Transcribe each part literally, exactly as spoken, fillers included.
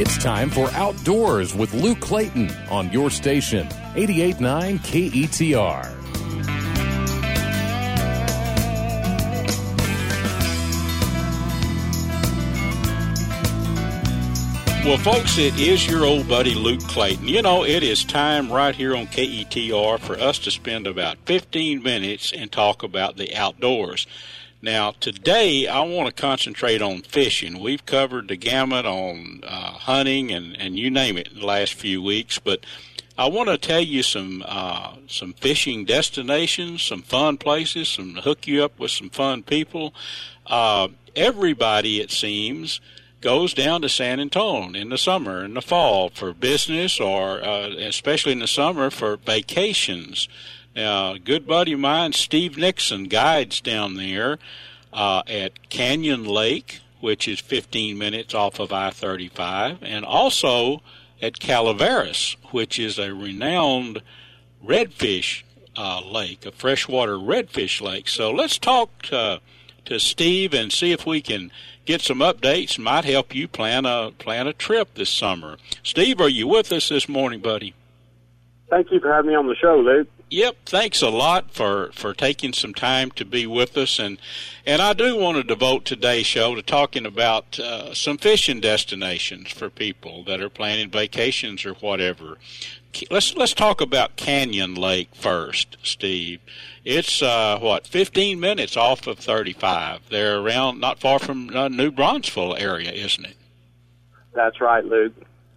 It's time for Outdoors with Luke Clayton on your station, eighty-eight point nine K E T R. Well, folks, it is your old buddy Luke Clayton. You know, it is time right here on K E T R for us to spend about fifteen minutes and talk about the outdoors. Now, today I want to concentrate on fishing. We've covered the gamut on uh, hunting and, and you name it in the last few weeks, but I want to tell you some uh, some fishing destinations, some fun places, some hook you up with some fun people. Uh, everybody, it seems, goes down to San Antonio in the summer and the fall for business, or uh, especially in the summer for vacations. Now, a good buddy of mine, Steve Nixon, guides down there uh, at Canyon Lake, which is fifteen minutes off of I thirty-five, and also at Calaveras, which is a renowned redfish uh, lake, a freshwater redfish lake. So let's talk to, to Steve and see if we can get some updates. Might help you plan a plan a trip this summer. Steve, are you with us this morning, buddy? Thank you for having me on the show, Luke. Yep, thanks a lot for, for taking some time to be with us. And, and I do want to devote today's show to talking about uh, some fishing destinations for people that are planning vacations or whatever. Let's let's talk about Canyon Lake first, Steve. It's, uh, what, fifteen minutes off of thirty-five. They're around not far from uh, New Braunfels area, isn't it? That's right, Luke.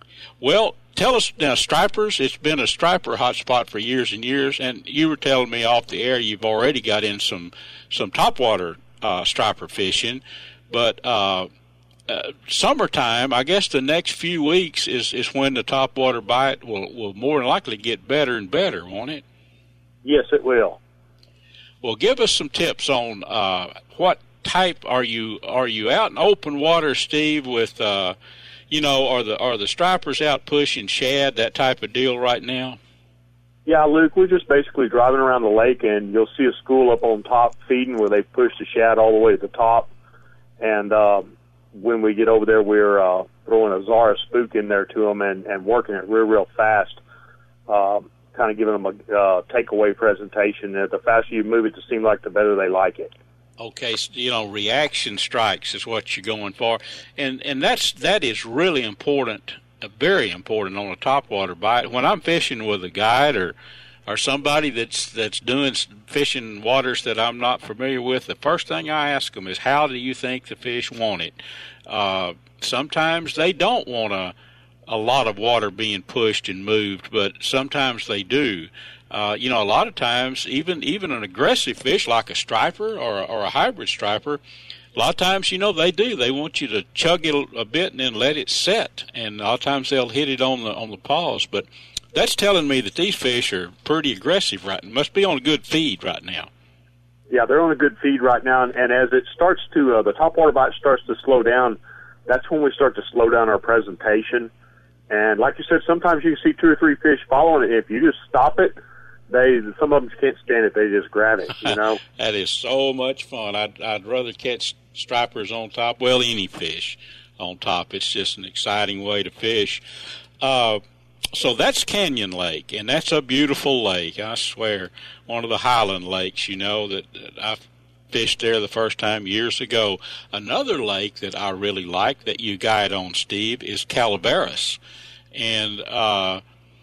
Well, tell us now, stripers. It's been a striper hotspot for years and years, and you were telling me off the air you've already got in some some topwater uh, striper fishing, but uh, uh, summertime, I guess the next few weeks is, is when the topwater bite will, will more than likely get better and better, won't it? Yes, it will. Well, give us some tips on uh, what type are you are you out in open water, Steve, with uh, you know, are the are the stripers out pushing shad, that type of deal right now? Yeah, Luke, we're just basically driving around the lake, and you'll see a school up on top feeding where they've pushed the shad all the way to the top. And uh, when we get over there, we're uh, throwing a Zara spook in there to them and, and working it real, real fast, uh, kind of giving them a uh, takeaway presentation. And the faster you move it to seem like, the better they like it. Okay, so, you know, reaction strikes is what you're going for, and and that's that is really important, uh, very important on a topwater bite. When I'm fishing with a guide or or somebody that's that's doing fishing waters that I'm not familiar with, the first thing I ask them is, how do you think the fish want it? Uh, sometimes they don't want a a lot of water being pushed and moved, but sometimes they do. Uh, you know, a lot of times, even even an aggressive fish like a striper or, or a hybrid striper, a lot of times, you know, they do. They want you to chug it a bit and then let it set. And a lot of times they'll hit it on the on the paws. But that's telling me that these fish are pretty aggressive right now. Must be on a good feed right now. Yeah, they're on a good feed right now. And, and as it starts to, uh, the topwater bite starts to slow down, that's when we start to slow down our presentation. And like you said, sometimes you can see two or three fish following it. If you just stop it, They some of them can't stand it. They just grab it, you know. That is so much fun. I'd I'd rather catch stripers on top. Well, any fish on top. It's just an exciting way to fish. Uh, so that's Canyon Lake, and that's a beautiful lake. I swear, one of the Highland lakes. You know that, that I fished there the first time years ago. Another lake that I really like that you guide on, Steve, is Calaveras, and uh,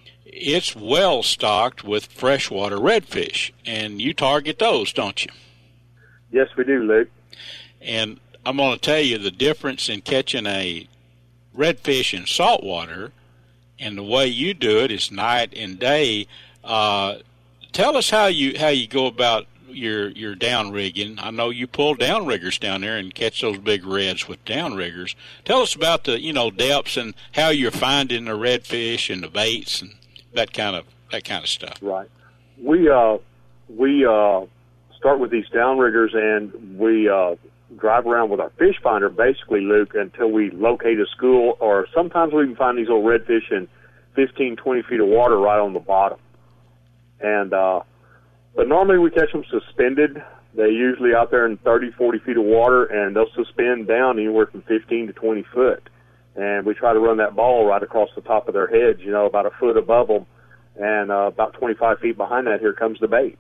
it's well stocked with freshwater redfish, and you target those, don't you? Yes, we do, Luke. And I'm going to tell you the difference in catching a redfish in saltwater and the way you do it is night and day. Uh, tell us how you how you go about your your down rigging. I know you pull down riggers down there and catch those big reds with down riggers. Tell us about the you know depths and how you're finding the redfish and the baits and that kind of that kind of stuff. Right. We uh we uh start with these downriggers, and we uh drive around with our fish finder, basically, Luke, until we locate a school, or sometimes we can find these little redfish in fifteen, twenty feet of water right on the bottom. And uh but normally we catch them suspended. They're usually out there in thirty, forty feet of water, and they'll suspend down anywhere from fifteen to twenty foot. and we try to run that ball right across the top of their heads, you know, about a foot above them, and uh, about twenty-five feet behind that, here comes the bait.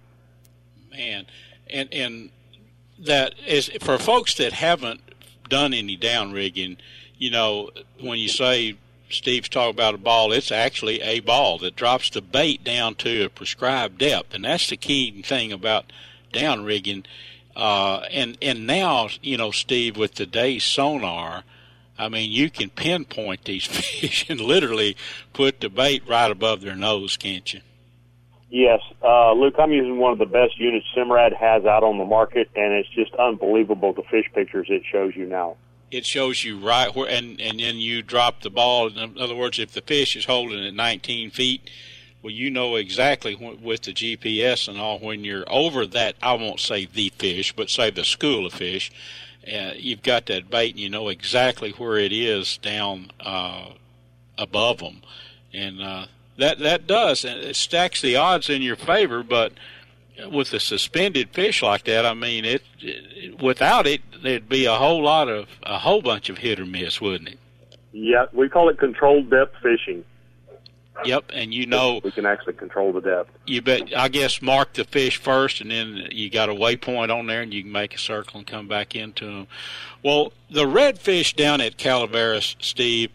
Man, and and that is for folks that haven't done any down rigging. You know, when you say Steve's talking about a ball, it's actually a ball that drops the bait down to a prescribed depth, and that's the key thing about down rigging. Uh, and and now, you know, Steve, with today's sonar, I mean, you can pinpoint these fish and literally put the bait right above their nose, can't you? Yes, uh, Luke, I'm using one of the best units Simrad has out on the market, and it's just unbelievable the fish pictures it shows you now. It shows you right where, and, and then you drop the ball. In other words, if the fish is holding at nineteen feet, well, you know exactly when, with the G P S and all, when you're over that, I won't say the fish, but say the school of fish, uh, you've got that bait and you know exactly where it is down uh, above them. And uh, that, that does, and it stacks the odds in your favor, but with a suspended fish like that, I mean, it, it without it, there'd be a whole lot of, a whole bunch of hit or miss, wouldn't it? Yeah, we call it controlled depth fishing. Yep, and you know we can actually control the depth. You bet. I guess mark the fish first, and then you got a waypoint on there, and you can make a circle and come back into them. Well, the redfish down at Calaveras, Steve,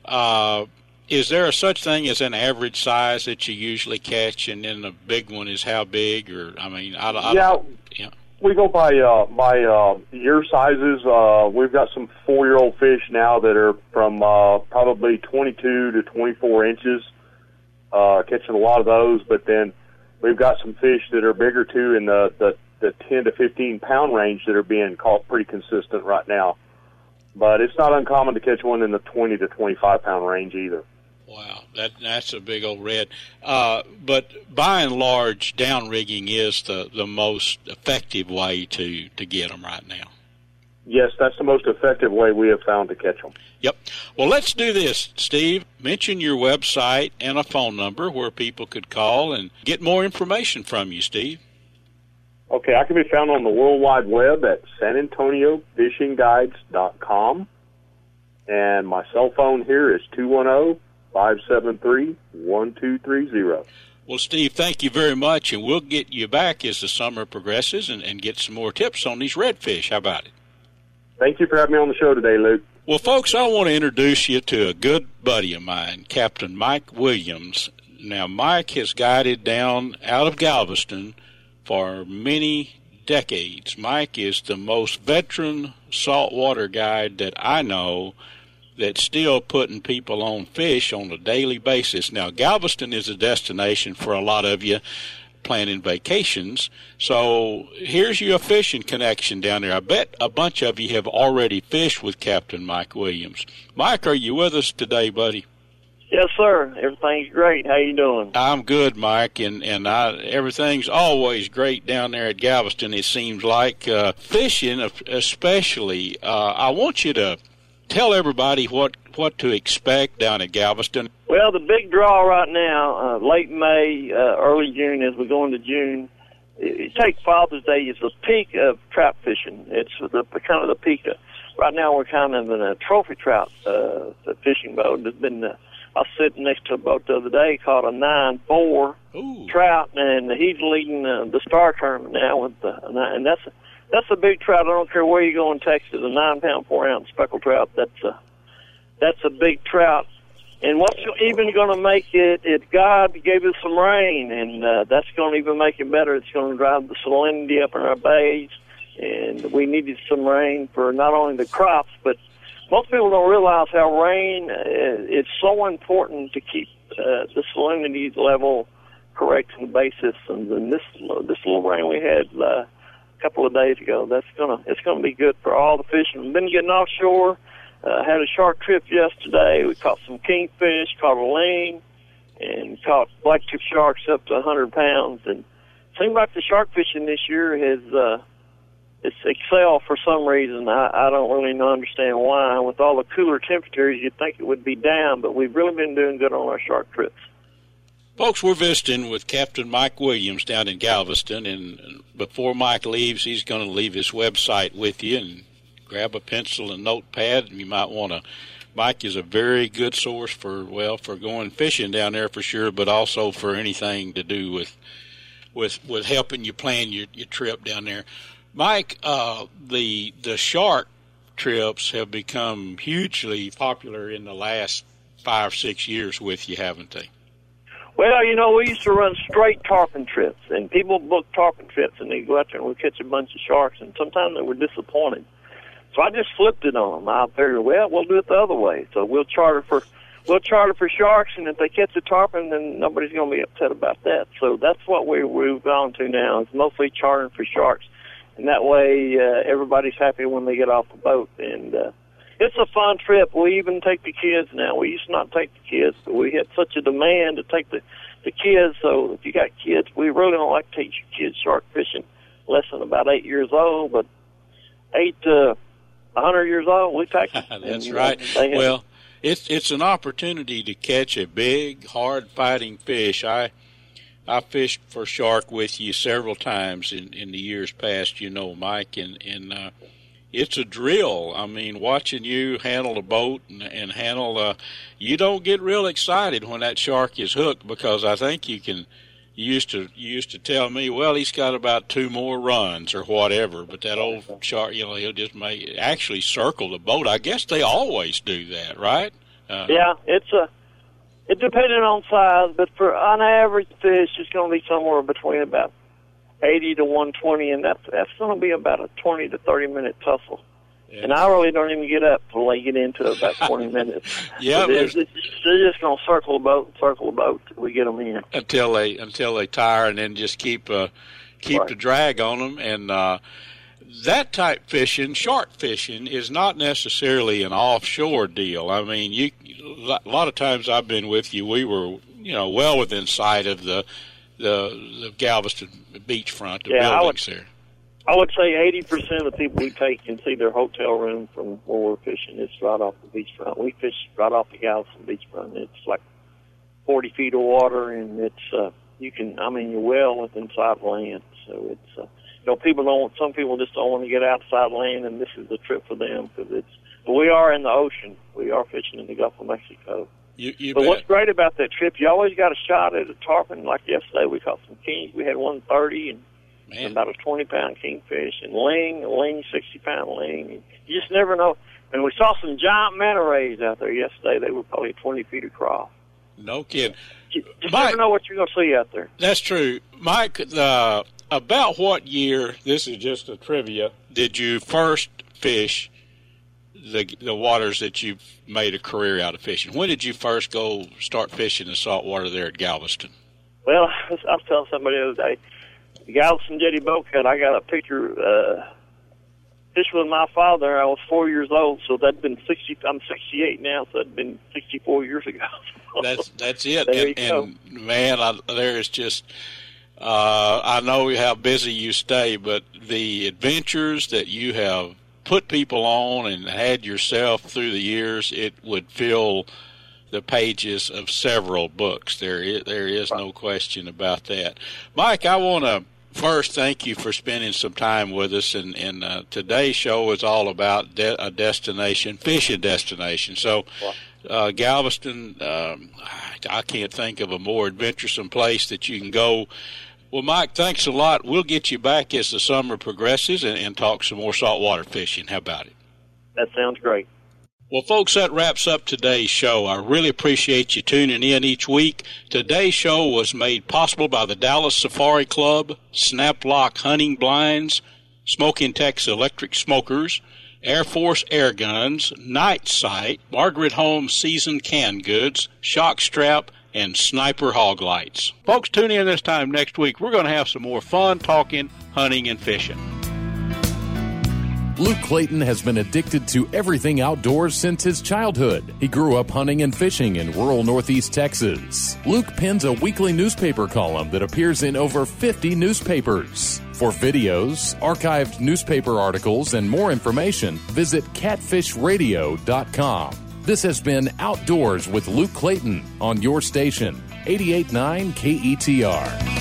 uh, is there a such thing as an average size that you usually catch, and then the big one is how big? Or I mean, I, I yeah, yeah. We go by uh, by uh, year sizes. Uh, we've got some four-year-old fish now that are from uh, probably twenty-two to twenty-four inches. Uh, catching a lot of those, but then we've got some fish that are bigger too in the, the, the ten to fifteen pound range that are being caught pretty consistent right now. But it's not uncommon to catch one in the twenty to twenty-five pound range either. Wow, that that's a big old red. Uh, but by and large, down rigging is the, the most effective way to, to get them right now. Yes, that's the most effective way we have found to catch them. Yep. Well, let's do this, Steve. Mention your website and a phone number where people could call and get more information from you, Steve. Okay, I can be found on the World Wide Web at san antonio fishing guides dot com. And my cell phone here is two one zero, five seven three, one two three zero. Well, Steve, thank you very much, and we'll get you back as the summer progresses and, and get some more tips on these redfish. How about it? Thank you for having me on the show today, Luke. Well, folks, I want to introduce you to a good buddy of mine, Captain Mike Williams. Now, Mike has guided down out of Galveston for many decades. Mike is the most veteran saltwater guide that I know that's still putting people on fish on a daily basis. Now, Galveston is a destination for a lot of you planning vacations. So here's your fishing connection down there. I bet a bunch of you have already fished with Captain Mike Williams. Mike, are you with us today, buddy? Yes, sir. Everything's great. How you doing? I'm good, Mike, and, and I, everything's always great down there at Galveston, it seems like. Uh, fishing especially, uh, I want you to tell everybody what, what to expect down at Galveston. Well, the big draw right now, uh, late May, uh, early June, as we go into June, it, it take Father's Day is the peak of trout fishing. It's the kind of the peak. Of, right now, we're kind of in a trophy trout uh, fishing boat. There's been uh, I was sitting next to a boat the other day, caught a nine four trout, and he's leading uh, the star tournament now with the and that's a, that's a big trout. I don't care where you go in Texas, a nine pound four ounce speckled trout. That's a that's a big trout. And what's even going to make it, it, God gave us some rain, and uh, that's going to even make it better. It's going to drive the salinity up in our bays, and we needed some rain for not only the crops, but most people don't realize how rain uh, is so important to keep uh, the salinity level correct in the bay systems. And this this little rain we had uh, a couple of days ago, that's gonna it's gonna be good for all the fishing. We've been getting offshore. Uh, had a shark trip yesterday. We caught some kingfish, caught a ling, and caught blacktip sharks up to one hundred pounds. And it seems like the shark fishing this year has uh, it's excelled for some reason. I, I don't really know, understand why. With all the cooler temperatures, you'd think it would be down, but we've really been doing good on our shark trips. Folks, we're visiting with Captain Mike Williams down in Galveston, and before Mike leaves, he's going to leave his website with you, and grab a pencil and notepad, and you might want to Mike is a very good source for, well, for going fishing down there for sure, but also for anything to do with with with helping you plan your, your trip down there. Mike, uh, the the shark trips have become hugely popular in the last five, six years with you, haven't they? Well, you know, we used to run straight tarpon trips, and people book tarpon trips, and they go out there and we catch a bunch of sharks, and sometimes they were disappointed. So I just flipped it on them. I figured, well, we'll do it the other way. So we'll charter for we'll charter for sharks, and if they catch a tarpon, then nobody's going to be upset about that. So that's what we, we've gone to now. It's mostly chartering for sharks, and that way uh, everybody's happy when they get off the boat. And uh, it's a fun trip. We even take the kids now. We used to not take the kids, but we had such a demand to take the, the kids. So if you got kids, we really don't like to teach kids shark fishing less than about eight years old, but eight to a hundred years old, we take them. That's and, right. You know, well, it's it's an opportunity to catch a big, hard-fighting fish. I I fished for shark with you several times in, in the years past, you know, Mike, and, and uh, it's a drill. I mean, watching you handle a boat and, and handle, uh, you don't get real excited when that shark is hooked, because I think you can, you used to, you used to tell me, well, he's got about two more runs or whatever, but that old shark, you know, he'll just make, actually circle the boat. I guess they always do that, right? Uh, yeah, it's a, it depending on size, but for on average fish, it's going to be somewhere between about eighty to one twenty, and that's that's going to be about a twenty to thirty minute tussle. Yeah. And I really don't even get up till they get into about twenty minutes. Yeah, they're, they're just going to circle the boat, circle the boat till we get them in until they until they tire, and then just keep uh, keep right. the drag on them. And uh, that type fishing, shark fishing, is not necessarily an offshore deal. I mean, you a lot of times I've been with you, we were you know well within sight of the the, the Galveston beachfront, the yeah, buildings I would, there. I would say eighty percent of the people we take can see their hotel room from where we're fishing. It's right off the beachfront. We fish right off the Galveston beachfront. It's like forty feet of water, and it's uh, you can. I mean, you're well within sight of land. So it's uh, you know people don't. Some people just don't want to get outside land, and this is the trip for them because it's. But we are in the ocean. We are fishing in the Gulf of Mexico. You, you but bet. What's great about that trip, you always got a shot at a tarpon. Like yesterday, we caught some kings. We had one thirty and. Man. About a twenty-pound kingfish, and ling, a ling, sixty-pound ling. You just never know. And we saw some giant manta rays out there yesterday. They were probably twenty feet across. No kidding. You just Mike, never know what you're going to see out there. That's true. Mike, uh, about what year, this is just a trivia, did you first fish the the waters that you've made a career out of fishing? When did you first go start fishing the saltwater there at Galveston? Well, I was telling somebody the other day, the Galveston Jetty Boat Cut, I got a picture, uh, fishing with my father. I was four years old, so that'd been sixty, I'm sixty-eight now, so that'd been sixty-four years ago. that's that's it. There and, you go. and man, I, there is just, uh, I know how busy you stay, but the adventures that you have put people on and had yourself through the years, it would fill the pages of several books. There is, there is no question about that. Mike, I want to first thank you for spending some time with us, and, and uh, today's show is all about de- a destination, fishing destination. So uh, Galveston, um, I can't think of a more adventuresome place that you can go. Well, Mike, thanks a lot. We'll get you back as the summer progresses and, and talk some more saltwater fishing. How about it? That sounds great. Well, folks, that wraps up today's show. I really appreciate you tuning in each week. Today's show was made possible by the Dallas Safari Club, Snaplock Hunting Blinds, Smoking Tex Electric Smokers, Air Force Air Guns, Night Sight, Margaret Holmes Seasoned Canned Goods, Shock Strap, and Sniper Hog Lights. Folks, tune in this time next week. We're going to have some more fun talking, hunting, and fishing. Luke Clayton has been addicted to everything outdoors since his childhood. He grew up hunting and fishing in rural northeast Texas. Luke pens a weekly newspaper column that appears in over fifty newspapers. For videos, archived newspaper articles, and more information, visit catfish radio dot com. This has been Outdoors with Luke Clayton on your station, eighty-eight point nine K E T R.